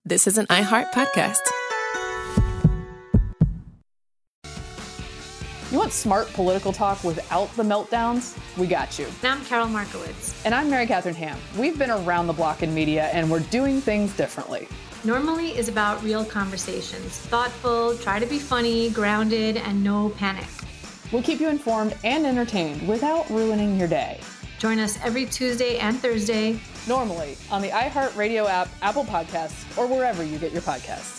This is an iHeart podcast. You want smart political talk without the meltdowns? We got you. And I'm Carol Markowitz. And I'm Mary Catherine Ham. We've been around the block in media, and we're doing things differently. Normally is about real conversations. Thoughtful, try to be funny, grounded, and no panic. We'll keep you informed and entertained without ruining your day. Join us every Tuesday and Thursday. Normally on the iHeartRadio app, Apple Podcasts, or wherever you get your podcasts.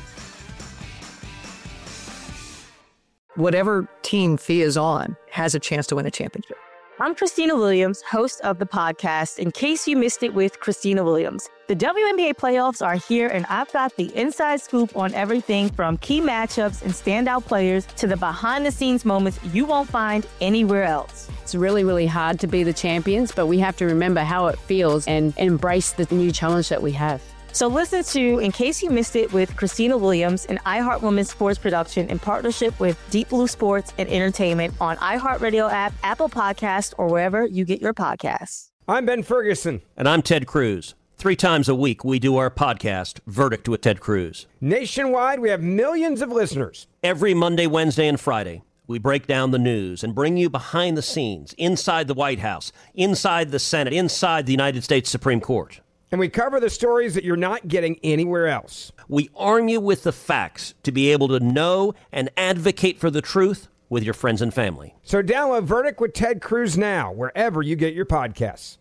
Whatever team Thea is on has a chance to win a championship. I'm Christina Williams, host of the podcast, In Case You Missed It with Christina Williams. The WNBA playoffs are here, and I've got the inside scoop on everything from key matchups and standout players to the behind-the-scenes moments you won't find anywhere else. It's really, really hard to be the champions, but we have to remember how it feels and embrace the new challenge that we have. So listen to In Case You Missed It with Christina Williams, an iHeart Women's Sports production in partnership with Deep Blue Sports and Entertainment on iHeartRadio app, Apple Podcasts, or wherever you get your podcasts. I'm Ben Ferguson. And I'm Ted Cruz. 3 times a week, we do our podcast, Verdict with Ted Cruz. Nationwide, we have millions of listeners. Every Monday, Wednesday, and Friday, we break down the news and bring you behind the scenes, inside the White House, inside the Senate, inside the United States Supreme Court. And we cover the stories that you're not getting anywhere else. We arm you with the facts to be able to know and advocate for the truth with your friends and family. So download Verdict with Ted Cruz now, wherever you get your podcasts.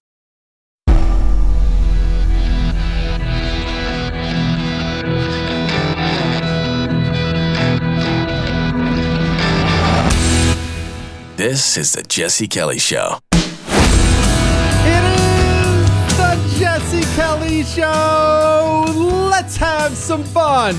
This is the Jesse Kelly Show. Jesse Kelly Show. Let's have some fun.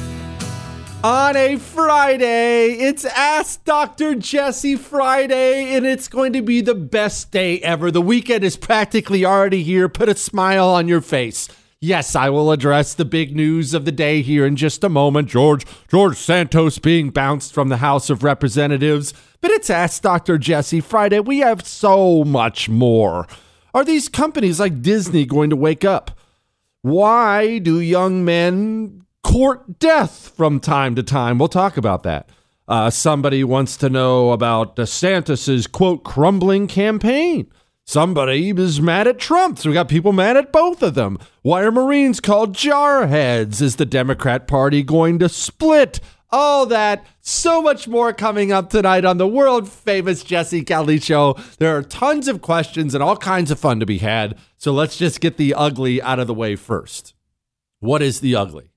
On a Friday, it's Ask Dr. Jesse Friday, and it's going to be the best day ever. The weekend is practically already here. Put a smile on your face. Yes, I will address the big news of the day here in just a moment. George Santos being bounced from the House of Representatives. But it's Ask Dr. Jesse Friday. We have so much more. Are these companies like Disney going to wake up? Why do young men court death from time to time? We'll talk about that. Somebody wants to know about DeSantis's, quote, crumbling campaign. Somebody is mad at Trump, so we got people mad at both of them. Why are Marines called jarheads? Is the Democrat Party going to split? All that, so much more coming up tonight on the world-famous Jesse Kelly Show. There are tons of questions and all kinds of fun to be had, so let's just get the ugly out of the way first. What is the ugly?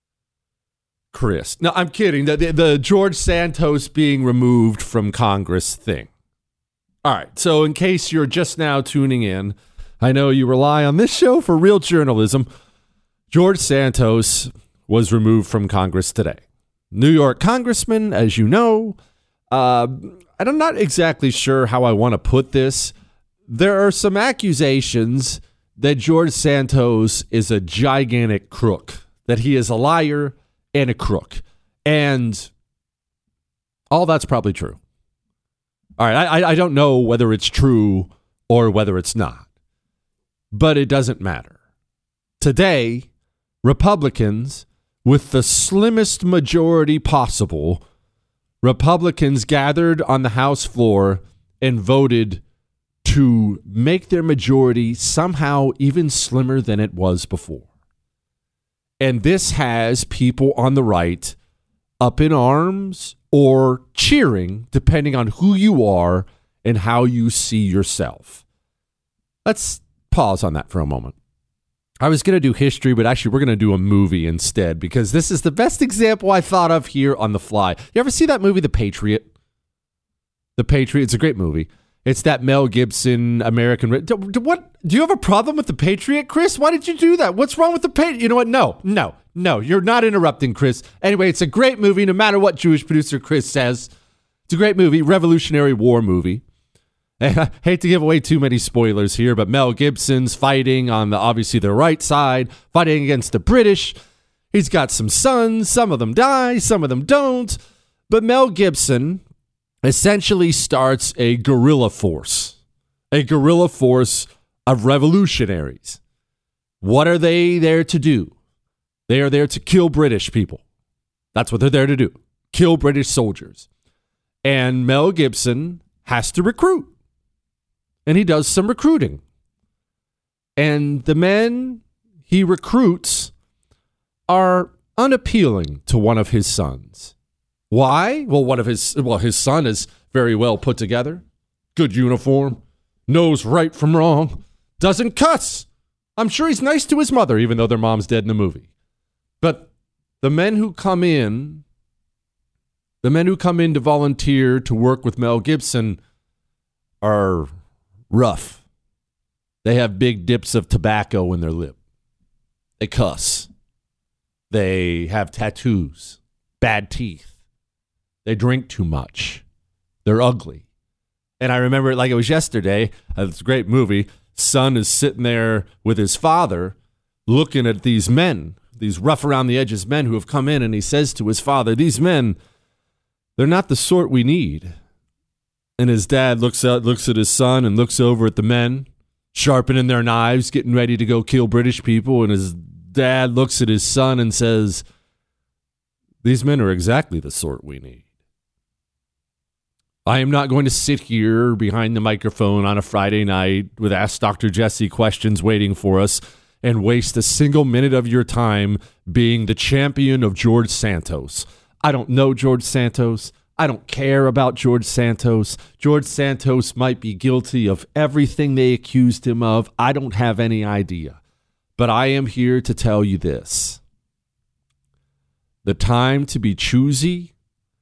Chris. No, I'm kidding. The George Santos being removed from Congress thing. All right, so in case you're just now tuning in, I know you rely on this show for real journalism. George Santos was removed from Congress today. New York congressman, as you know. I'm not exactly sure how I want to put this. There are some accusations that George Santos is a gigantic crook, that he is a liar and a crook. And all that's probably true. All right, I don't know whether it's true or whether it's not, but it doesn't matter. Today, Republicans, with the slimmest majority possible, Republicans gathered on the House floor and voted to make their majority somehow even slimmer than it was before. And this has people on the right up in arms or cheering, depending on who you are and how you see yourself. Let's pause on that for a moment. I was going to do history, but actually we're going to do a movie instead, because this is the best example I thought of here on the fly. You ever see that movie, The Patriot? The Patriot, it's a great movie. It's that Mel Gibson American. What? Do you have a problem with The Patriot, Chris? Why did you do that? What's wrong with The Patriot? You know what? No. You're not interrupting, Chris. Anyway, it's a great movie, no matter what Jewish producer Chris says. It's a great movie, Revolutionary War movie. And I hate to give away too many spoilers here, but Mel Gibson's fighting on obviously the right side, fighting against the British. He's got some sons. Some of them die, some of them don't. But Mel Gibson essentially starts a guerrilla force of revolutionaries. What are they there to do? They are there to kill British people. That's what they're there to do. Kill British soldiers. And Mel Gibson has to recruit. And he does some recruiting. And the men he recruits are unappealing to one of his sons. Why? Well, his son is very well put together. Good uniform. Knows right from wrong. Doesn't cuss. I'm sure he's nice to his mother, even though their mom's dead in the movie. But the men who come in to volunteer to work with Mel Gibson are rough. They have big dips of tobacco in their lip. They cuss. They have tattoos, bad teeth. They drink too much. They're ugly. And I remember it like it was yesterday. It's a great movie. Son is sitting there with his father looking at these men, these rough around the edges men who have come in, and he says to his father, these men, they're not the sort we need. And his dad looks at his son and looks over at the men, sharpening their knives, getting ready to go kill British people. And his dad looks at his son and says, these men are exactly the sort we need. I am not going to sit here behind the microphone on a Friday night with Ask Dr. Jesse questions waiting for us and waste a single minute of your time being the champion of George Santos. I don't know George Santos. I don't care about George Santos. George Santos might be guilty of everything they accused him of. I don't have any idea. But I am here to tell you this. The time to be choosy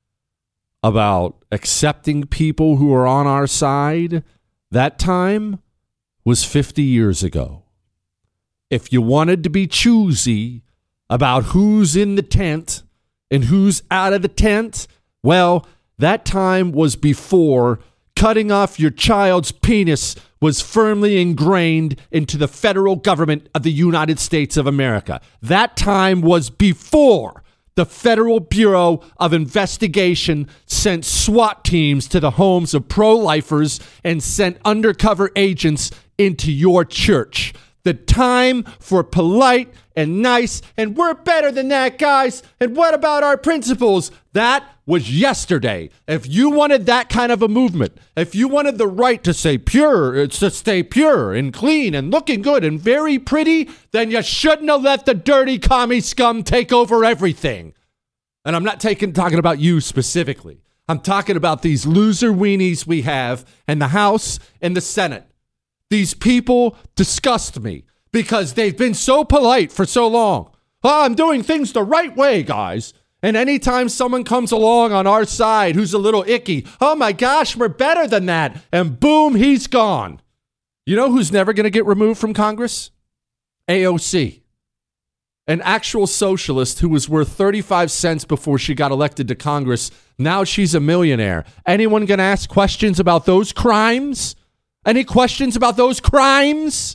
about accepting people who are on our side, that time was 50 years ago. If you wanted to be choosy about who's in the tent and who's out of the tent, well, that time was before cutting off your child's penis was firmly ingrained into the federal government of the United States of America. That time was before the Federal Bureau of Investigation sent SWAT teams to the homes of pro-lifers and sent undercover agents into your church. The time for polite and nice, and we're better than that, guys, and what about our principles? That was yesterday. If you wanted that kind of a movement, if you wanted the right to say pure, to stay pure and clean and looking good and very pretty, then you shouldn't have let the dirty commie scum take over everything. And I'm not talking about you specifically. I'm talking about these loser weenies we have in the House and the Senate. These people disgust me because they've been so polite for so long. Oh, I'm doing things the right way, guys. And anytime someone comes along on our side who's a little icky, oh my gosh, we're better than that. And boom, he's gone. You know who's never going to get removed from Congress? AOC. An actual socialist who was worth 35 cents before she got elected to Congress. Now she's a millionaire. Anyone going to ask questions about those crimes? Any questions about those crimes?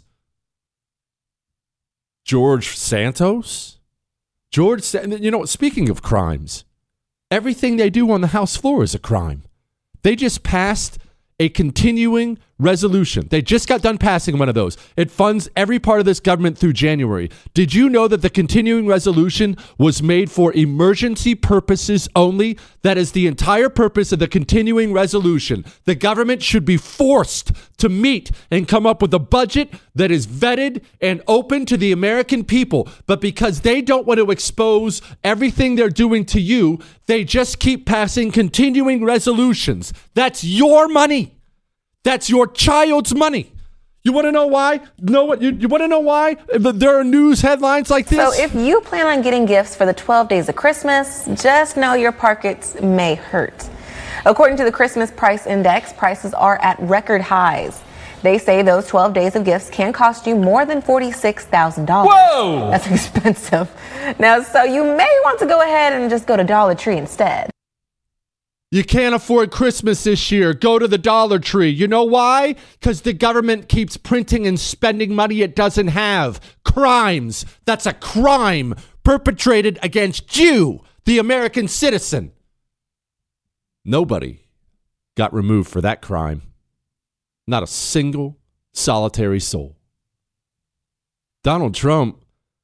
George Santos? Speaking of crimes, everything they do on the House floor is a crime. They just passed a continuing resolution. They just got done passing one of those. It funds every part of this government through January. Did you know that the continuing resolution was made for emergency purposes only? That is the entire purpose of the continuing resolution. The government should be forced to meet and come up with a budget that is vetted and open to the American people. But because they don't want to expose everything they're doing to you, they just keep passing continuing resolutions. That's your money. That's your child's money. You want to know why? You want to know why there are news headlines like this? So if you plan on getting gifts for the 12 days of Christmas, just know your pockets may hurt. According to the Christmas Price Index, prices are at record highs. They say those 12 days of gifts can cost you more than $46,000. Whoa! That's expensive. Now, so you may want to go ahead and just go to Dollar Tree instead. You can't afford Christmas this year. Go to the Dollar Tree. You know why? Because the government keeps printing and spending money it doesn't have. Crimes. That's a crime perpetrated against you, the American citizen. Nobody got removed for that crime. Not a single solitary soul. Donald Trump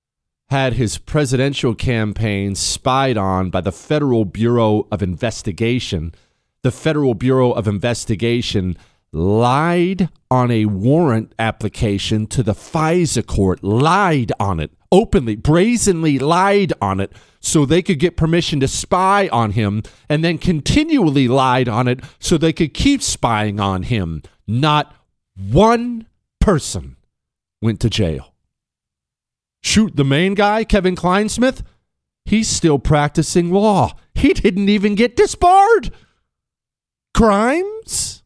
had his presidential campaign spied on by the Federal Bureau of Investigation. The Federal Bureau of Investigation lied on a warrant application to the FISA court, lied on it, openly, brazenly lied on it, so they could get permission to spy on him, and then continually lied on it so they could keep spying on him. Not one person went to jail. Shoot, the main guy, Kevin Kleinsmith, he's still practicing law. He didn't even get disbarred. Crimes?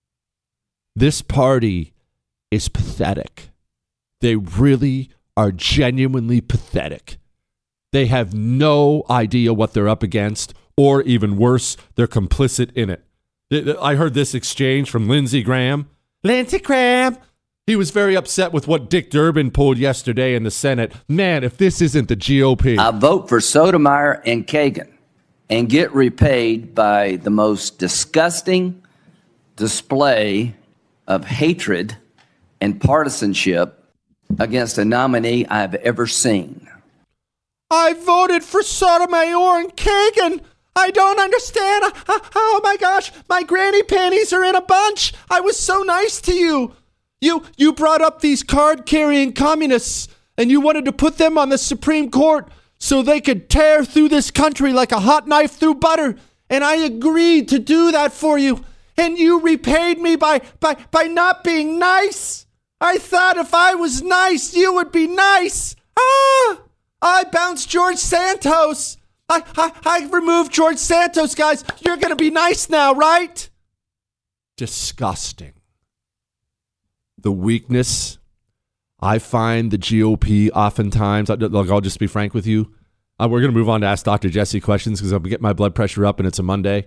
This party is pathetic. They really are genuinely pathetic. They have no idea what they're up against, or even worse, they're complicit in it. I heard this exchange from Lindsey Graham. Lindsey Graham! He was very upset with what Dick Durbin pulled yesterday in the Senate. Man, if this isn't the GOP. I vote for Sotomayor and Kagan and get repaid by the most disgusting display of hatred and partisanship against a nominee I've ever seen. I voted for Sotomayor and Kagan. I don't understand. Oh my gosh, my granny panties are in a bunch. I was so nice to you. You brought up these card-carrying communists, and you wanted to put them on the Supreme Court so they could tear through this country like a hot knife through butter. And I agreed to do that for you. And you repaid me by not being nice. I thought if I was nice, you would be nice. I bounced George Santos. I removed George Santos, guys. You're going to be nice now, right? Disgusting. The weakness, I find the GOP oftentimes, I'll just be frank with you. We're going to move on to Ask Dr. Jesse questions because I'll get my blood pressure up and it's a Monday.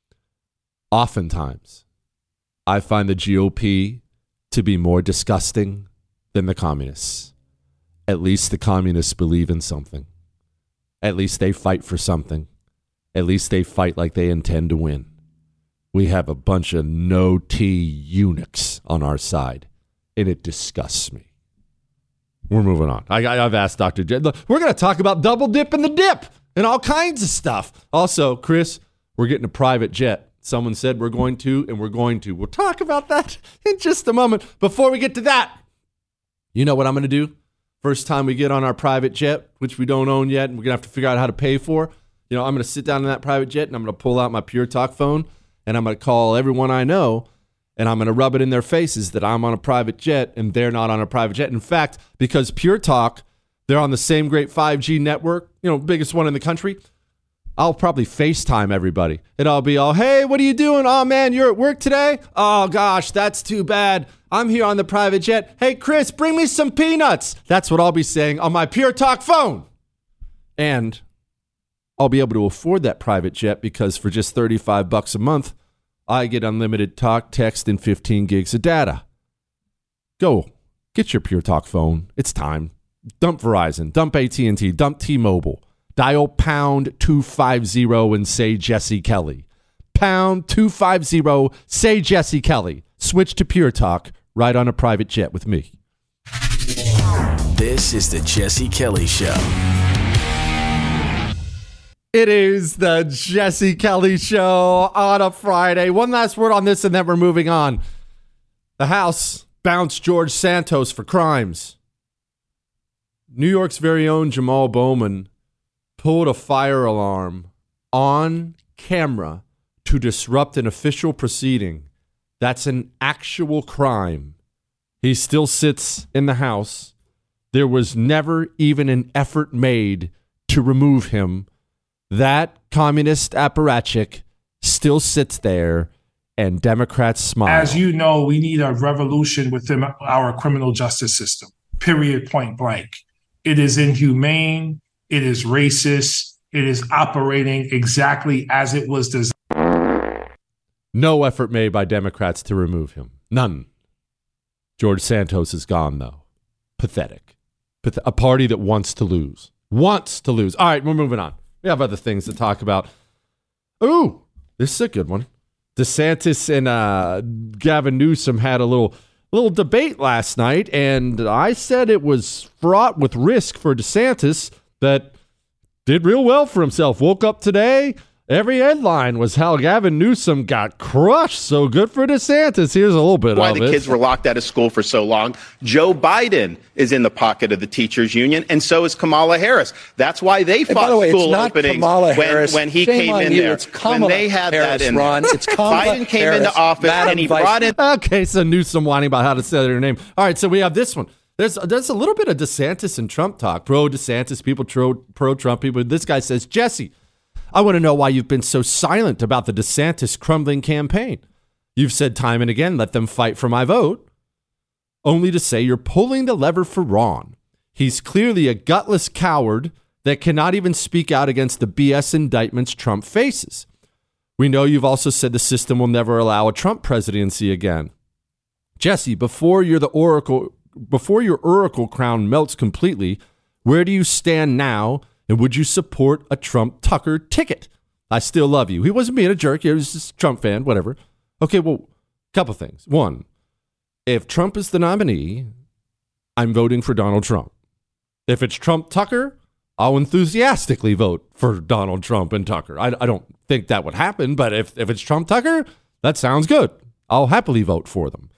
Oftentimes, I find the GOP to be more disgusting than the communists. At least the communists believe in something. At least they fight for something. At least they fight like they intend to win. We have a bunch of no-T eunuchs on our side, and it disgusts me. We're moving on. I've asked Dr. J. We're going to talk about double dip and the dip and all kinds of stuff. Also, Chris, we're getting a private jet. Someone said we're going to, and we're going to. We'll talk about that in just a moment. Before we get to that, you know what I'm going to do? First time we get on our private jet, which we don't own yet, and we're going to have to figure out how to pay for. I'm going to sit down in that private jet, and I'm going to pull out my Pure Talk phone, and I'm going to call everyone I know, and I'm going to rub it in their faces that I'm on a private jet and they're not on a private jet. In fact, because Pure Talk, they're on the same great 5G network, biggest one in the country, I'll probably FaceTime everybody. And I'll be all, hey, what are you doing? Oh, man, you're at work today? Oh, gosh, that's too bad. I'm here on the private jet. Hey, Chris, bring me some peanuts. That's what I'll be saying on my Pure Talk phone. And I'll be able to afford that private jet because for just $35 a month, I get unlimited talk, text, and 15 gigs of data. Go. Get your Pure Talk phone. It's time. Dump Verizon. Dump AT&T. Dump T-Mobile. Dial pound 250 and say Jesse Kelly. Pound 250, say Jesse Kelly. Switch to Pure Talk right on a private jet with me. This is the Jesse Kelly Show. It is the Jesse Kelly Show on a Friday. One last word on this and then we're moving on. The House bounced George Santos for crimes. New York's very own Jamal Bowman pulled a fire alarm on camera to disrupt an official proceeding. That's an actual crime. He still sits in the House. There was never even an effort made to remove him. That communist apparatchik still sits there, and Democrats smile. As you know, we need a revolution within our criminal justice system, period, point blank. It is inhumane. It is racist. It is operating exactly as it was designed. No effort made by Democrats to remove him. None. George Santos is gone, though. Pathetic. A party that wants to lose. Wants to lose. All right, we're moving on. We have other things to talk about. Ooh, this is a good one. DeSantis and Gavin Newsom had a little little debate last night, and I said it was fraught with risk for DeSantis that did real well for himself. Woke up today, every headline was how Gavin Newsom got crushed. So good for DeSantis. Here's a little bit of it. Why the kids were locked out of school for so long. Joe Biden is in the pocket of the teachers union, and so is Kamala Harris. That's why they fought school openings when he came in there. It's Kamala when they had Harris, that in Ron. there. It's Kamala Biden came Harris, into office and he brought in. Okay, so Newsom whining about how to say their name. All right, so we have this one. There's a little bit of DeSantis and Trump talk. Pro DeSantis, people pro Trump people. This guy says, Jesse, I want to know why you've been so silent about the DeSantis crumbling campaign. You've said time and again, let them fight for my vote, only to say you're pulling the lever for Ron. He's clearly a gutless coward that cannot even speak out against the BS indictments Trump faces. We know you've also said the system will never allow a Trump presidency again. Jesse, before your oracle crown melts completely, where do you stand now? And would you support a Trump-Tucker ticket? I still love you. He wasn't being a jerk. He was just a Trump fan, whatever. Okay, well, couple things. One, if Trump is the nominee, I'm voting for Donald Trump. If it's Trump-Tucker, I'll enthusiastically vote for Donald Trump and Tucker. I don't think that would happen, but if it's Trump-Tucker, that sounds good. I'll happily vote for them.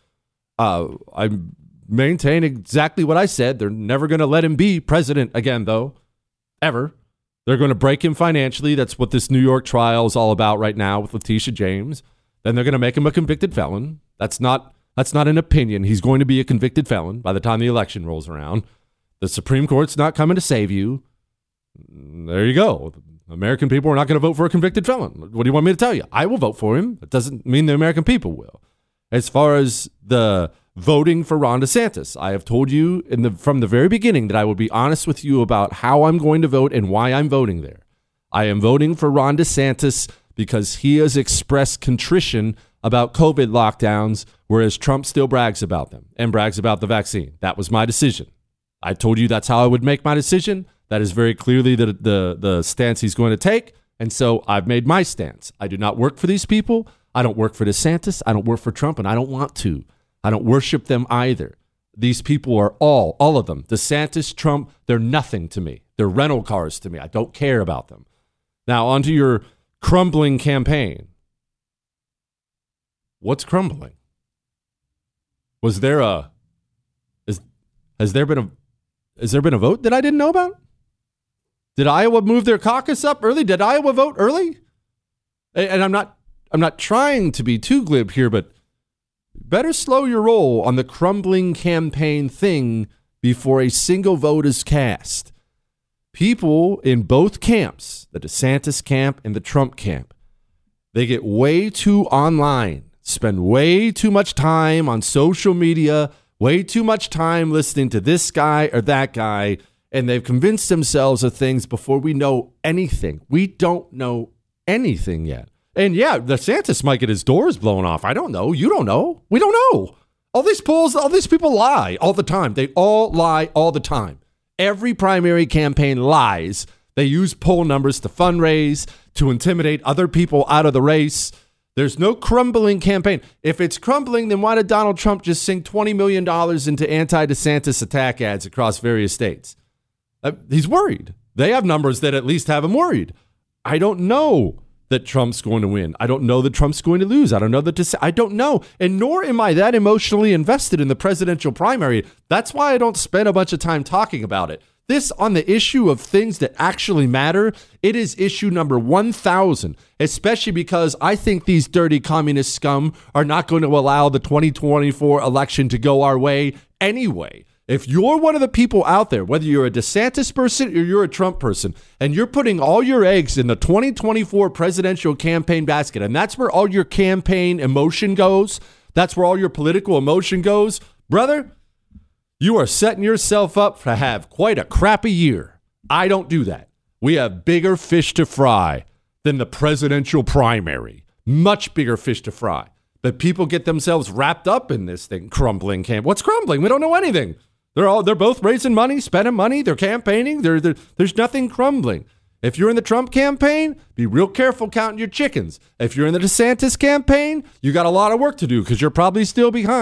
I maintain exactly what I said. They're never going to let him be president again, though. Ever. They're going to break him financially. That's what this New York trial is all about right now with Letitia James. Then they're going to make him a convicted felon. That's not an opinion. He's going to be a convicted felon by the time the election rolls around. The Supreme Court's not coming to save you. There you go. American people are not going to vote for a convicted felon. What do you want me to tell you? I will vote for him. It doesn't mean the American people will. As far as the voting for Ron DeSantis, I have told you from the very beginning that I will be honest with you about how I'm going to vote and why I'm voting there. I am voting for Ron DeSantis because he has expressed contrition about COVID lockdowns, whereas Trump still brags about them and brags about the vaccine. That was my decision. I told you that's how I would make my decision. That is very clearly the stance he's going to take. And so I've made my stance. I do not work for these people. I don't work for DeSantis. I don't work for Trump, and I don't want to. I don't worship them either. These people are all of them. DeSantis, Trump, they're nothing to me. They're rental cars to me. I don't care about them. Now, on to your crumbling campaign. What's crumbling? Has there been a vote that I didn't know about? Did Iowa move their caucus up early? Did Iowa vote early? And I'm not trying to be too glib here, but better slow your roll on the crumbling campaign thing before a single vote is cast. People in both camps, the DeSantis camp and the Trump camp, they get way too online, spend way too much time on social media, way too much time listening to this guy or that guy, and they've convinced themselves of things before we know anything. We don't know anything yet. And yeah, DeSantis might get his doors blown off. I don't know. You don't know. We don't know. All these polls, all these people lie all the time. They all lie all the time. Every primary campaign lies. They use poll numbers to fundraise, to intimidate other people out of the race. There's no crumbling campaign. If it's crumbling, then why did Donald Trump just sink $20 million into anti-DeSantis attack ads across various states? He's worried. They have numbers that at least have him worried. I don't know that Trump's going to win. I don't know that Trump's going to lose. I don't know that I don't know. And nor am I that emotionally invested in the presidential primary. That's why I don't spend a bunch of time talking about it. This on the issue of things that actually matter, it is issue number 1,000, especially because I think these dirty communist scum are not going to allow the 2024 election to go our way anyway. If you're one of the people out there, whether you're a DeSantis person or you're a Trump person, and you're putting all your eggs in the 2024 presidential campaign basket, and that's where all your campaign emotion goes, that's where all your political emotion goes, brother, you are setting yourself up to have quite a crappy year. I don't do that. We have bigger fish to fry than the presidential primary. Much bigger fish to fry. But people get themselves wrapped up in this thing, crumbling camp. What's crumbling? We don't know anything. They're both raising money, spending money, they're campaigning. There's nothing crumbling. If you're in the Trump campaign, be real careful counting your chickens. If you're in the DeSantis campaign, you got a lot of work to do because you're probably still behind.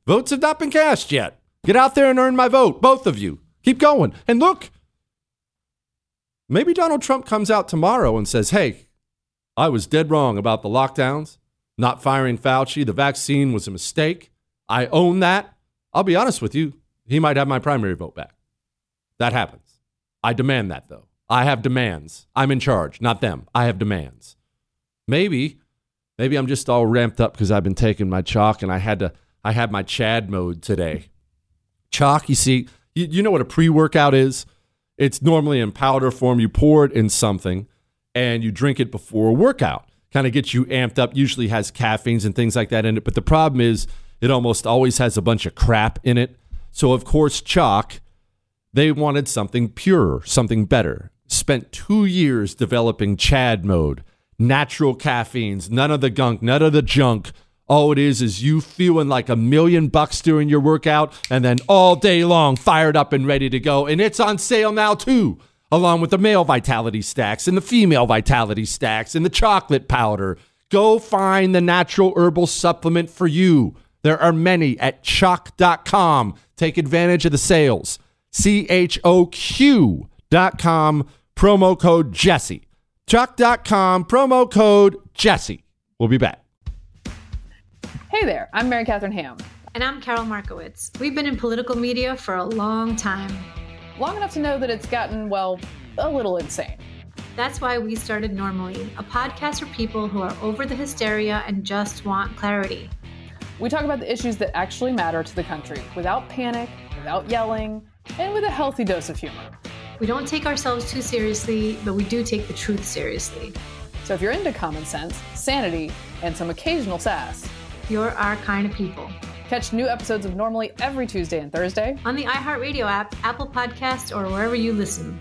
Votes have not been cast yet. Get out there and earn my vote, both of you. Keep going. And look, maybe Donald Trump comes out tomorrow and says, hey, I was dead wrong about the lockdowns, not firing Fauci. The vaccine was a mistake. I own that. I'll be honest with you. He might have my primary vote back. That happens. I demand that, though. I have demands. I'm in charge, not them. I have demands. Maybe I'm just all ramped up because I've been taking my chalk and I had my Chad mode today. Chalk, you see, you know what a pre-workout is? It's normally in powder form. You pour it in something and you drink it before a workout. Kind of gets you amped up, usually has caffeines and things like that in it. But the problem is it almost always has a bunch of crap in it. So, of course, chalk, they wanted something pure, something better. Spent 2 years developing Chad mode, natural caffeines, none of the gunk, none of the junk. All it is you feeling like $1 million during your workout and then all day long fired up and ready to go. And it's on sale now, too, along with the male vitality stacks and the female vitality stacks and the chocolate powder. Go find the natural herbal supplement for you. There are many at choq.com. Take advantage of the sales. CHOQ.com, promo code Jesse. Choq.com, promo code Jesse. We'll be back. Hey there, I'm Mary Catherine Ham. And I'm Carol Markowitz. We've been in political media for a long time. Long enough to know that it's gotten, well, a little insane. That's why we started Normally, a podcast for people who are over the hysteria and just want clarity. We talk about the issues that actually matter to the country without panic, without yelling, and with a healthy dose of humor. We don't take ourselves too seriously, but we do take the truth seriously. So if you're into common sense, sanity, and some occasional sass, you're our kind of people. Catch new episodes of Normally every Tuesday and Thursday on the iHeartRadio app, Apple Podcasts, or wherever you listen.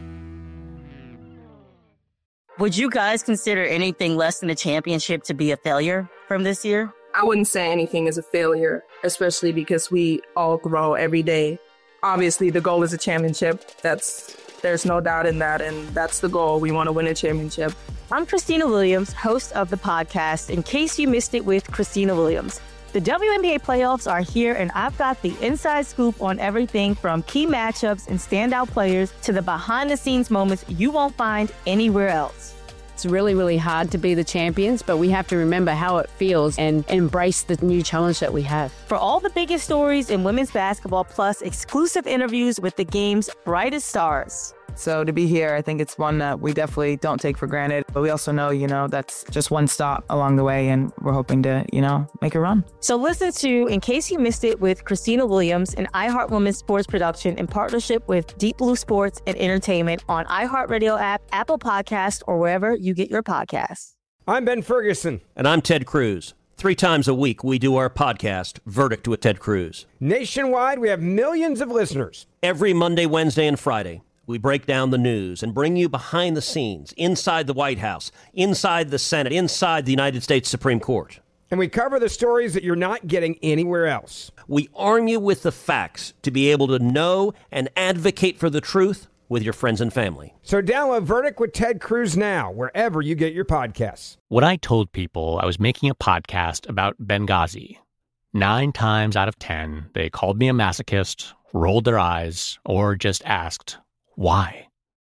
Would you guys consider anything less than a championship to be a failure from this year? I wouldn't say anything is a failure, especially because we all grow every day. Obviously, the goal is a championship. There's no doubt in that, and that's the goal. We want to win a championship. I'm Christina Williams, host of the podcast, In Case You Missed It with Christina Williams. The WNBA playoffs are here, and I've got the inside scoop on everything from key matchups and standout players to the behind-the-scenes moments you won't find anywhere else. It's really, really hard to be the champions, but we have to remember how it feels and embrace the new challenge that we have. For all the biggest stories in women's basketball, plus exclusive interviews with the game's brightest stars. So to be here, I think it's one that we definitely don't take for granted. But we also know, that's just one stop along the way, and we're hoping to, make a run. So listen to In Case You Missed It with Christina Williams, an iHeart Women's sports production in partnership with Deep Blue Sports and Entertainment on iHeartRadio app, Apple Podcasts, or wherever you get your podcasts. I'm Ben Ferguson. And I'm Ted Cruz. 3 times a week, we do our podcast, Verdict with Ted Cruz. Nationwide, we have millions of listeners. Every Monday, Wednesday, and Friday, we break down the news and bring you behind the scenes, inside the White House, inside the Senate, inside the United States Supreme Court. And we cover the stories that you're not getting anywhere else. We arm you with the facts to be able to know and advocate for the truth with your friends and family. So download Verdict with Ted Cruz now, wherever you get your podcasts. When I told people I was making a podcast about Benghazi, 9 times out of 10, they called me a masochist, rolled their eyes, or just asked, why?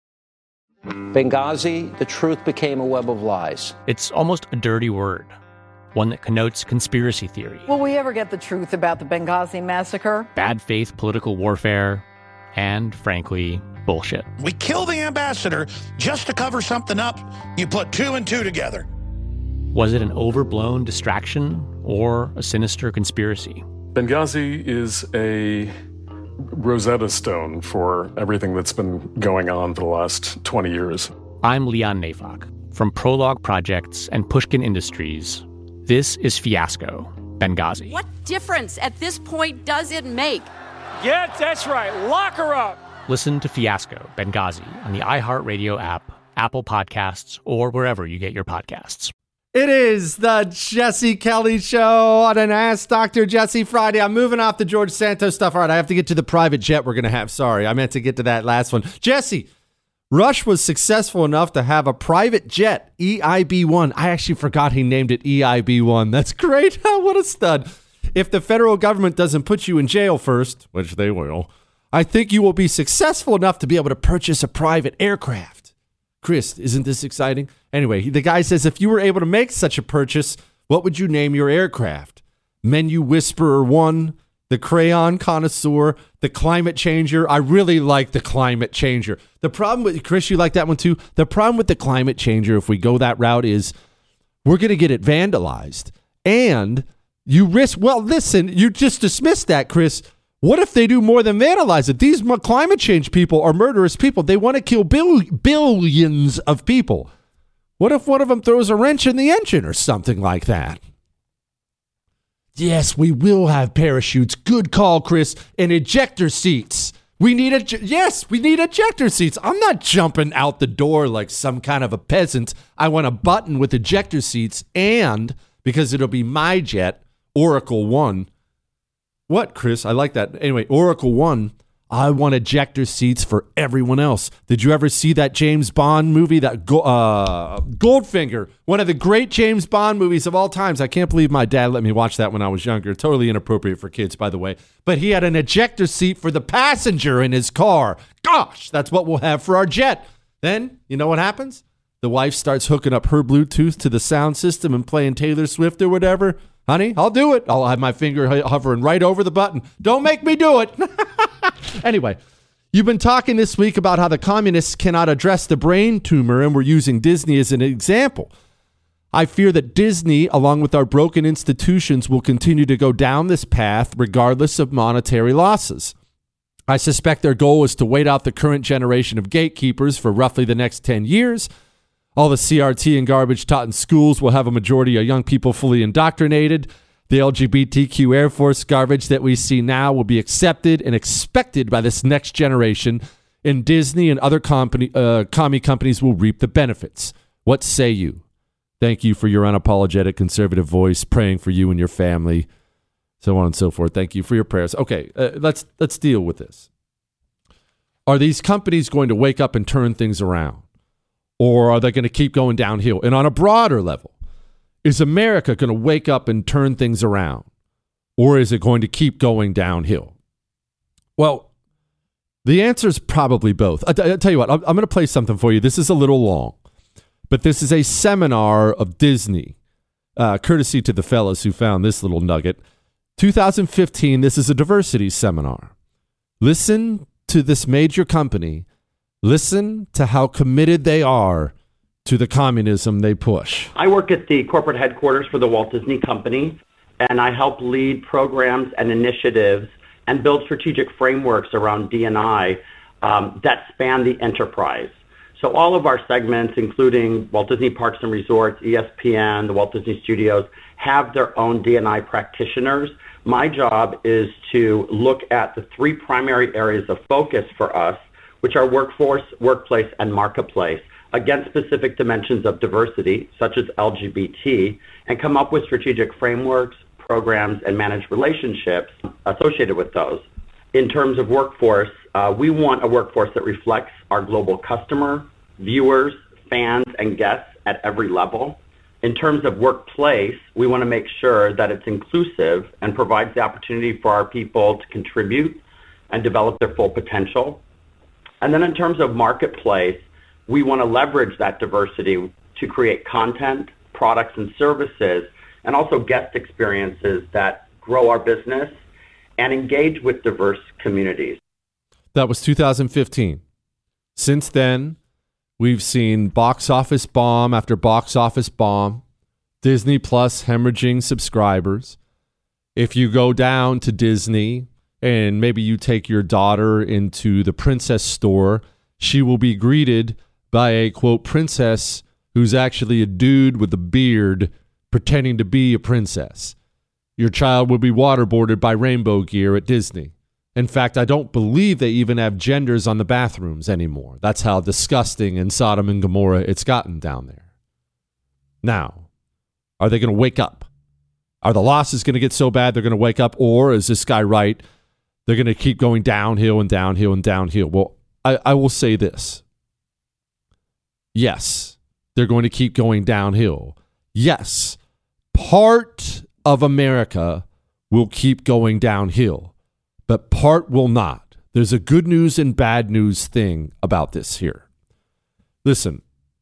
Benghazi, the truth became a web of lies. It's almost a dirty word, one that connotes conspiracy theory. Will we ever get the truth about the Benghazi massacre? Bad faith political warfare, and frankly, bullshit. We kill the ambassador just to cover something up. You put 2 and 2 together. Was it an overblown distraction or a sinister conspiracy? Benghazi is a Rosetta Stone for everything that's been going on for the last 20 years. I'm Leon Neyfakh. From Prologue Projects and Pushkin Industries, this is Fiasco, Benghazi. What difference at this point does it make? Yeah, that's right. Lock her up. Listen to Fiasco, Benghazi on the iHeartRadio app, Apple Podcasts, or wherever you get your podcasts. It is the Jesse Kelly Show on an Ask Dr. Jesse Friday. I'm moving off the George Santos stuff. All right, I have to get to the private jet we're going to have. Sorry, I meant to get to that last one. Jesse, Rush was successful enough to have a private jet, EIB-1. I actually forgot he named it EIB-1. That's great. What a stud. if the federal government doesn't put you in jail first, which they will, I think you will be successful enough to be able to purchase a private aircraft. Chris, isn't this exciting? Anyway, the guy says, if you were able to make such a purchase, what would you name your aircraft? Menu Whisperer 1, the Crayon Connoisseur, the Climate Changer. I really like the Climate Changer. The problem with, Chris, you like that one too? The problem with the Climate Changer, if we go that route, is we're going to get it vandalized. And you risk, well, listen, you just dismissed that, Chris. What if they do more than vandalize it? These climate change people are murderous people. They want to kill billions of people. What if one of them throws a wrench in the engine or something like that? Yes, we will have parachutes. Good call, Chris. And ejector seats. We need ejector seats. I'm not jumping out the door like some kind of a peasant. I want a button with ejector seats, and because it'll be my jet, Oracle One. What, Chris? I like that. Anyway, Oracle One, I want ejector seats for everyone else. Did you ever see that James Bond movie, that Goldfinger, one of the great James Bond movies of all times? I can't believe my dad let me watch that when I was younger. Totally inappropriate for kids, by the way. But he had an ejector seat for the passenger in his car. Gosh, that's what we'll have for our jet. Then, you know what happens? The wife starts hooking up her Bluetooth to the sound system and playing Taylor Swift or whatever. Honey, I'll do it. I'll have my finger hovering right over the button. Don't make me do it. Anyway, you've been talking this week about how the communists cannot address the brain tumor, and we're using Disney as an example. I fear that Disney, along with our broken institutions, will continue to go down this path regardless of monetary losses. I suspect their goal is to wait out the current generation of gatekeepers for roughly the next 10 years. All the CRT and garbage taught in schools will have a majority of young people fully indoctrinated. The LGBTQ Air Force garbage that we see now will be accepted and expected by this next generation, and Disney and other commie companies will reap the benefits. What say you? Thank you for your unapologetic conservative voice, praying for you and your family, so on and so forth. Thank you for your prayers. Okay, let's deal with this. Are these companies going to wake up and turn things around? Or are they going to keep going downhill? And on a broader level, is America going to wake up and turn things around? Or is it going to keep going downhill? Well, the answer is probably both. I'll tell you what, I'm going to play something for you. This is a little long, but this is a seminar of Disney, courtesy to the fellas who found this little nugget. 2015, this is a diversity seminar. Listen to this major company. Listen to how committed they are to the communism they push. I work at the corporate headquarters for the Walt Disney Company, and I help lead programs and initiatives and build strategic frameworks around D&I that span the enterprise. So all of our segments, including Walt Disney Parks and Resorts, ESPN, the Walt Disney Studios, have their own D&I practitioners. My job is to look at the three primary areas of focus for us, which are workforce, workplace, and marketplace, against specific dimensions of diversity, such as LGBT, and come up with strategic frameworks, programs, and managed relationships associated with those. In terms of workforce, we want a workforce that reflects our global customer, viewers, fans, and guests at every level. In terms of workplace, we want to make sure that it's inclusive and provides the opportunity for our people to contribute and develop their full potential. And then in terms of marketplace, we want to leverage that diversity to create content, products, and services, and also guest experiences that grow our business and engage with diverse communities. That was 2015. Since then, we've seen box office bomb after box office bomb, Disney Plus hemorrhaging subscribers. If you go down to Disney and maybe you take your daughter into the princess store, she will be greeted by a, quote, princess who's actually a dude with a beard pretending to be a princess. Your child will be waterboarded by Rainbow Gear at Disney. In fact, I don't believe they even have genders on the bathrooms anymore. That's how disgusting in Sodom and Gomorrah it's gotten down there. Now, are they going to wake up? Are the losses going to get so bad they're going to wake up? Or is this guy right? They're going to keep going downhill and downhill and downhill. Well, I will say this. Yes, they're going to keep going downhill. Yes, part of America will keep going downhill, but part will not. There's a good news and bad news thing about this here. Listen,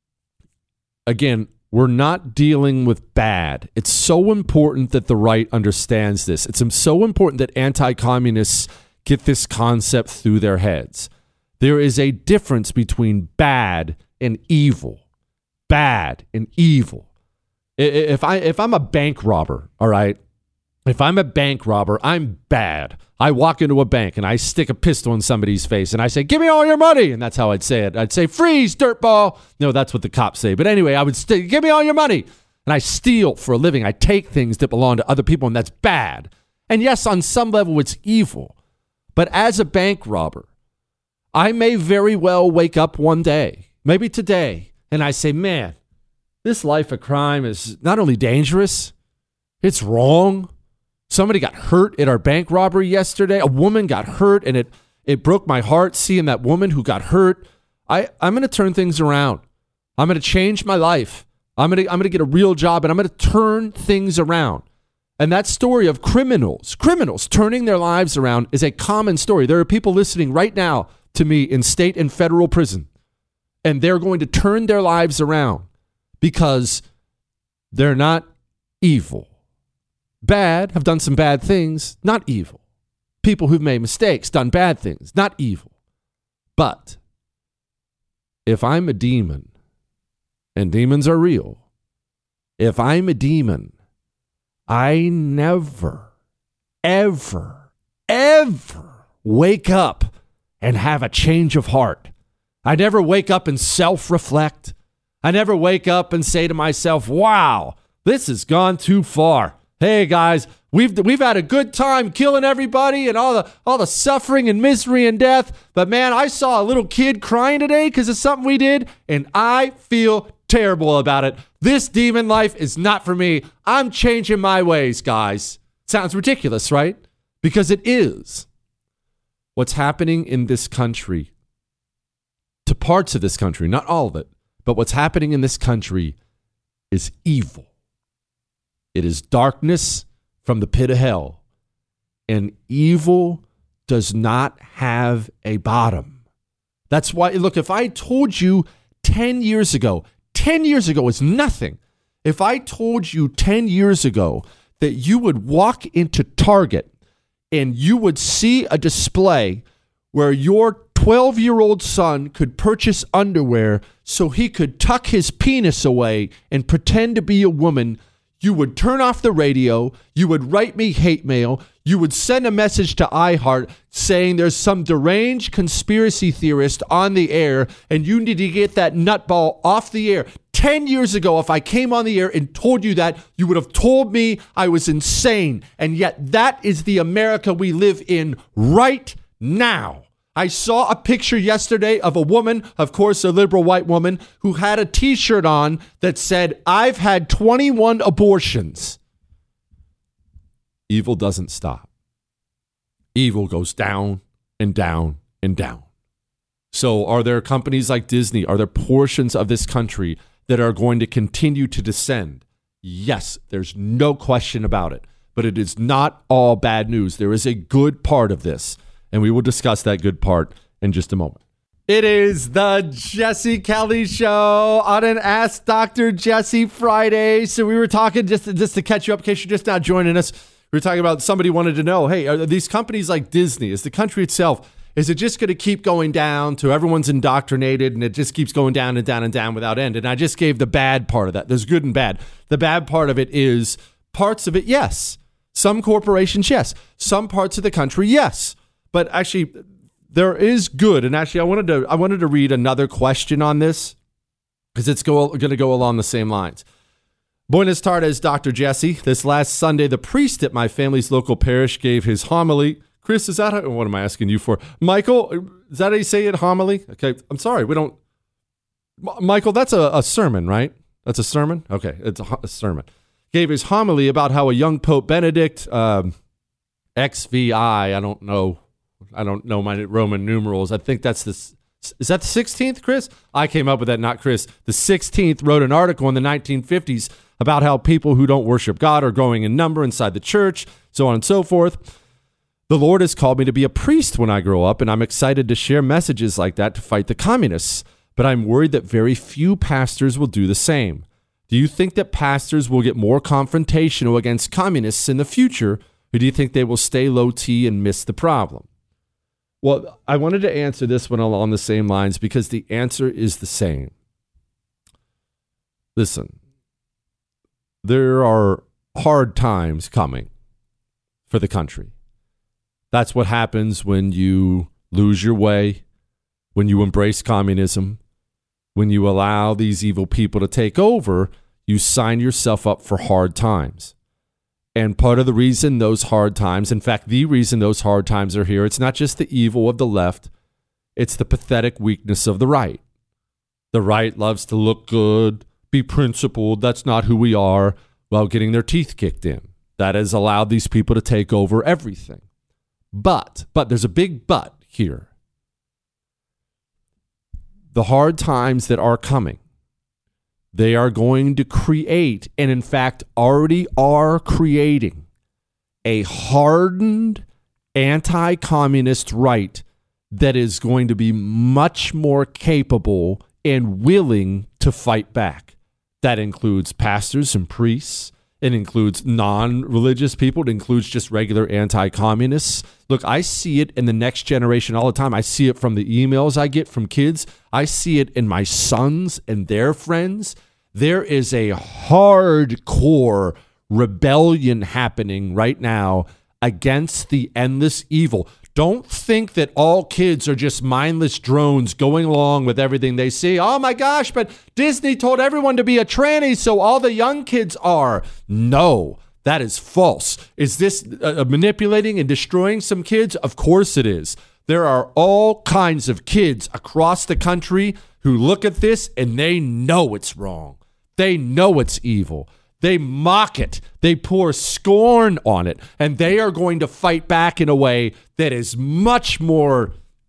again, we're not dealing with bad. It's so important that the right understands this. It's so important that anti-communists get this concept through their heads. There is a difference between bad and evil. Bad and evil. If I'm a bank robber, all right? If I'm a bank robber, I'm bad. I walk into a bank and I stick a pistol in somebody's face and I say, give me all your money. And that's how I'd say it. I'd say, freeze, dirtball. No, that's what the cops say. But anyway, I would give me all your money. And I steal for a living. I take things that belong to other people, and that's bad. And yes, on some level, it's evil. But as a bank robber, I may very well wake up one day, maybe today, and I say, man, this life of crime is not only dangerous, it's wrong. Somebody got hurt at our bank robbery yesterday. A woman got hurt, and it broke my heart seeing that woman who got hurt. I'm going to turn things around. I'm going to change my life. I'm going to get a real job, and I'm going to turn things around. And that story of criminals turning their lives around is a common story. There are people listening right now to me in state and federal prison, and they're going to turn their lives around because they're not evil. Bad, have done some bad things, not evil. People who've made mistakes, done bad things, not evil. But if I'm a demon, and demons are real, if I'm a demon, I never, ever, ever wake up and have a change of heart. I never wake up and self-reflect. I never wake up and say to myself, wow, this has gone too far. Hey guys, we've had a good time killing everybody and all the suffering and misery and death. But man, I saw a little kid crying today because of something we did, and I feel terrible about it. This demon life is not for me. I'm changing my ways, guys. Sounds ridiculous, right? Because it is. What's happening in this country, to parts of this country, not all of it, but what's happening in this country is evil. It is darkness from the pit of hell. And evil does not have a bottom. That's why, look, if I told you 10 years ago is nothing. If I told you 10 years ago that you would walk into Target and you would see a display where your 12-year-old son could purchase underwear so he could tuck his penis away and pretend to be a woman, you would turn off the radio, you would write me hate mail, you would send a message to iHeart saying there's some deranged conspiracy theorist on the air and you need to get that nutball off the air. 10 years ago, if I came on the air and told you that, you would have told me I was insane. And yet that is the America we live in right now. I saw a picture yesterday of a woman, of course, a liberal white woman, who had a t-shirt on that said, I've had 21 abortions. Evil doesn't stop. Evil goes down and down and down. So are there companies like Disney? Are there portions of this country that are going to continue to descend? Yes, there's no question about it. But it is not all bad news. There is a good part of this. And we will discuss that good part in just a moment. It is the Jesse Kelly Show on an Ask Dr. Jesse Friday. So we were talking, just to catch you up in case you're just now joining us, we were talking about somebody wanted to know, hey, are these companies like Disney, is the country itself, is it just going to keep going down to everyone's indoctrinated and it just keeps going down and down and down without end? And I just gave the bad part of that. There's good and bad. The bad part of it is parts of it, yes. Some corporations, yes. Some parts of the country, yes. But actually, there is good. And actually, I wanted to read another question on this because it's going to go along the same lines. Buenas tardes, Dr. Jesse. This last Sunday, the priest at my family's local parish gave his homily. Chris, is that what am I asking you for? Michael, is that how you say it, homily? Okay, I'm sorry. We don't. Michael, that's a sermon, right? That's a sermon? Okay, it's a sermon. Gave his homily about how a young Pope Benedict, XVI, I don't know my Roman numerals. I think that's the Is that the 16th, Chris? I came up with that, not Chris. The 16th wrote an article in the 1950s about how people who don't worship God are growing in number inside the church, so on and so forth. The Lord has called me to be a priest when I grow up, and I'm excited to share messages like that to fight the communists. But I'm worried that very few pastors will do the same. Do you think that pastors will get more confrontational against communists in the future, or do you think they will stay low-key and miss the problem? Well, I wanted to answer this one along the same lines because the answer is the same. Listen, there are hard times coming for the country. That's what happens when you lose your way, when you embrace communism, when you allow these evil people to take over. You sign yourself up for hard times. And part of the reason those hard times, in fact, the reason those hard times are here, it's not just the evil of the left, it's the pathetic weakness of the right. The right loves to look good, be principled, that's not who we are, while getting their teeth kicked in. That has allowed these people to take over everything. But there's a big but here. The hard times that are coming, they are going to create, and in fact already are creating, a hardened anti-communist right that is going to be much more capable and willing to fight back. That includes pastors and priests. It includes non-religious people. It includes just regular anti-communists. Look, I see it in the next generation all the time. I see it from the emails I get from kids. I see it in my sons and their friends. There is a hardcore rebellion happening right now against the endless evil. Don't think that all kids are just mindless drones going along with everything they see. Oh my gosh, but Disney told everyone to be a tranny, so all the young kids are. No, that is false. Is this manipulating and destroying some kids? Of course it is. There are all kinds of kids across the country who look at this and they know it's wrong. They know it's evil. They mock it. They pour scorn on it. And they are going to fight back in a way that is much more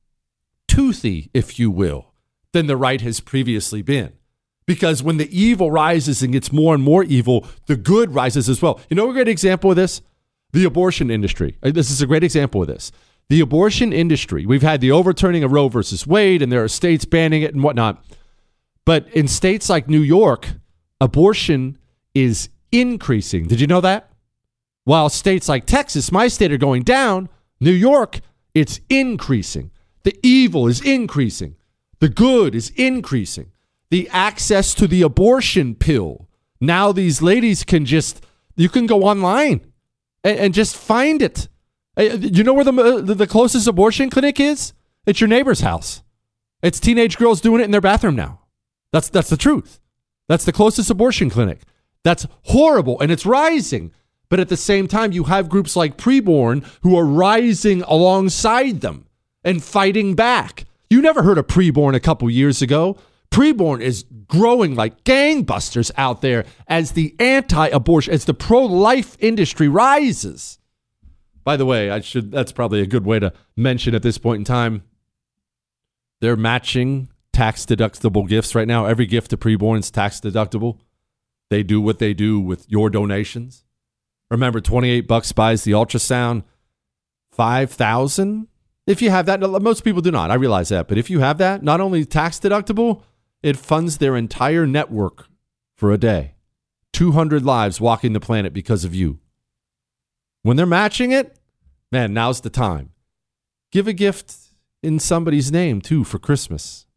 toothy, if you will, than the right has previously been. Because when the evil rises and gets more and more evil, the good rises as well. You know a great example of this? The abortion industry. This is a great example of this. The abortion industry, we've had the overturning of Roe versus Wade, and there are states banning it and whatnot. But in states like New York, abortion is increasing. Did you know that? While states like Texas, my state, are going down, New York, it's increasing. The evil is increasing. The good is increasing. The access to the abortion pill. Now these ladies you can go online and just find it. You know where the closest abortion clinic is? It's your neighbor's house. It's teenage girls doing it in their bathroom now. That's the truth. That's the closest abortion clinic. That's horrible, and it's rising. But at the same time, you have groups like Preborn who are rising alongside them and fighting back. You never heard of Preborn a couple years ago. Preborn is growing like gangbusters out there as the anti-abortion, as the pro-life industry rises. By the way, that's probably a good way to mention at this point in time, they're matching tax-deductible gifts right now. Every gift to Preborn is tax-deductible. They do what they do with your donations. Remember, $28 buys the ultrasound. $5,000? If you have that, most people do not. I realize that. But if you have that, not only tax deductible, it funds their entire network for a day. 200 lives walking the planet because of you. When they're matching it, man, now's the time. Give a gift in somebody's name, too, for Christmas.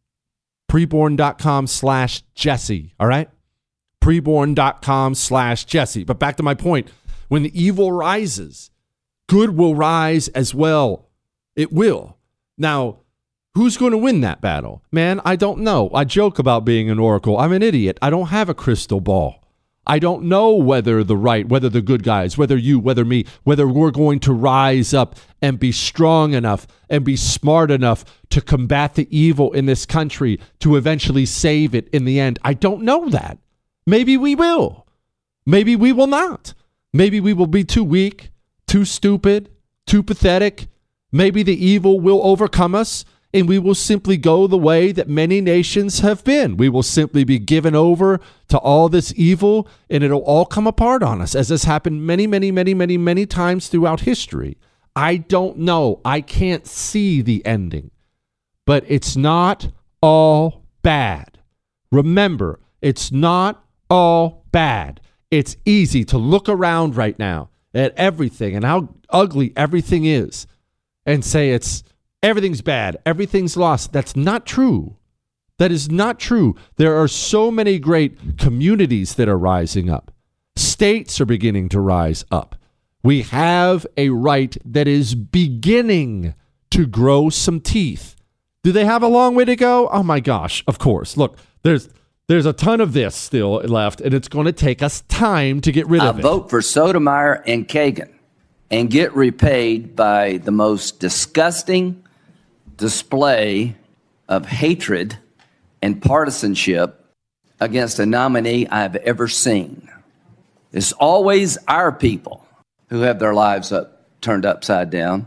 Preborn.com/Jesse, all right? Preborn.com/Jesse. But back to my point. When the evil rises, good will rise as well. It will. Now, who's going to win that battle? Man, I don't know. I joke about being an oracle. I'm an idiot. I don't have a crystal ball. I don't know whether the right, whether the good guys, whether you, whether me, whether we're going to rise up and be strong enough and be smart enough to combat the evil in this country to eventually save it in the end. I don't know that. Maybe we will. Maybe we will not. Maybe we will be too weak, too stupid, too pathetic. Maybe the evil will overcome us and we will simply go the way that many nations have been. We will simply be given over to all this evil, and it'll all come apart on us, as has happened many, many, many, many, many times throughout history. I don't know. I can't see the ending. But it's not all bad. Remember, it's not all bad. It's easy to look around right now at everything and how ugly everything is and say everything's bad, everything's lost. That's not true. That is not true. There are so many great communities that are rising up. States are beginning to rise up. We have a right that is beginning to grow some teeth. Do they have a long way to go? Oh my gosh, of course. Look, there's a ton of this still left, and it's going to take us time to get rid of it. Vote for Sotomayor and Kagan and get repaid by the most disgusting display of hatred and partisanship against a nominee I've ever seen. It's always our people who have their lives turned upside down.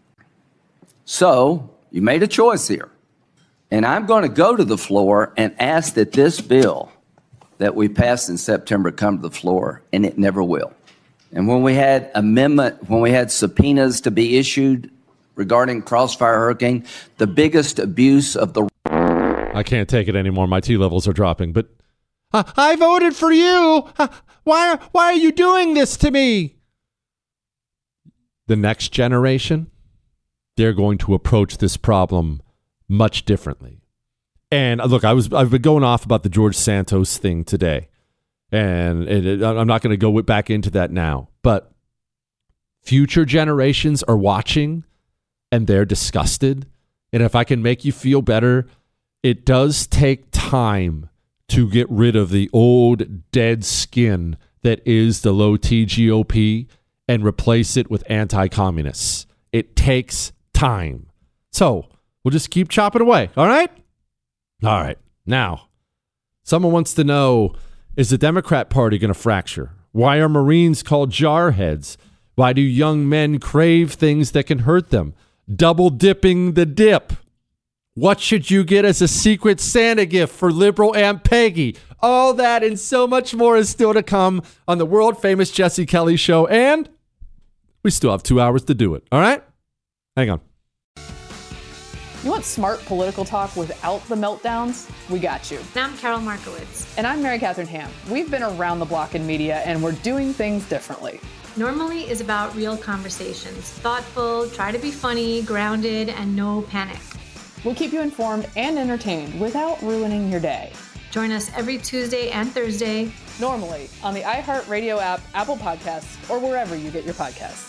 So you made a choice here. And I'm going to go to the floor and ask that this bill that we passed in September come to the floor, and it never will. And when we had subpoenas to be issued regarding Crossfire Hurricane, the biggest abuse of the... I can't take it anymore. My T levels are dropping, but I voted for you. Why are you doing this to me? The next generation, they're going to approach this problem much differently. And look, I've been going off about the George Santos thing today, and I'm not going to go back into that now. But future generations are watching, and they're disgusted. And if I can make you feel better, it does take time to get rid of the old dead skin that is the low T GOP and replace it with anti-communists. It takes time. So we'll just keep chopping away. All right? All right. Now, someone wants to know, is the Democrat Party going to fracture? Why are Marines called jarheads? Why do young men crave things that can hurt them? Double dipping the dip. What should you get as a secret Santa gift for liberal Aunt Peggy? All that and so much more is still to come on the world famous Jesse Kelly Show. And we still have 2 hours to do it. All right? Hang on. You want smart political talk without the meltdowns? We got you. And I'm Carol Markowitz. And I'm Mary Catherine Ham. We've been around the block in media, and we're doing things differently. Normally is about real conversations. Thoughtful, try to be funny, grounded, and no panic. We'll keep you informed and entertained without ruining your day. Join us every Tuesday and Thursday. Normally on the iHeartRadio app, Apple Podcasts, or wherever you get your podcasts.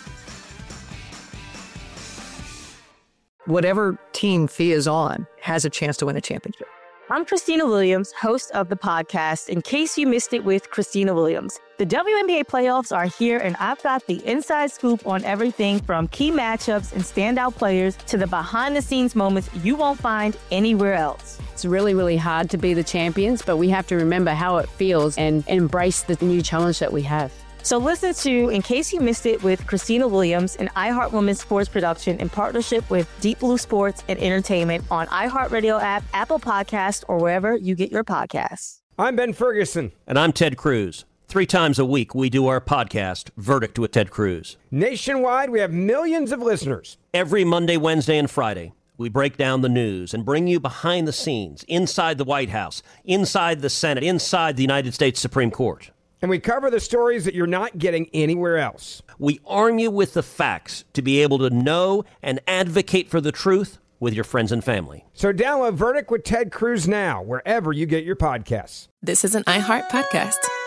Whatever team Fee is on has a chance to win a championship. I'm Christina Williams, host of the podcast, In Case You Missed It with Christina Williams. The WNBA playoffs are here, and I've got the inside scoop on everything from key matchups and standout players to the behind-the-scenes moments you won't find anywhere else. It's really, really hard to be the champions, but we have to remember how it feels and embrace the new challenge that we have. So listen to In Case You Missed It with Christina Williams, an iHeart Women's Sports production in partnership with Deep Blue Sports and Entertainment on iHeartRadio app, Apple Podcasts, or wherever you get your podcasts. I'm Ben Ferguson. And I'm Ted Cruz. 3 times a week, we do our podcast, Verdict with Ted Cruz. Nationwide, we have millions of listeners. Every Monday, Wednesday, and Friday, we break down the news and bring you behind the scenes, inside the White House, inside the Senate, inside the United States Supreme Court. And we cover the stories that you're not getting anywhere else. We arm you with the facts to be able to know and advocate for the truth with your friends and family. So download Verdict with Ted Cruz now, wherever you get your podcasts. This is an iHeart podcast.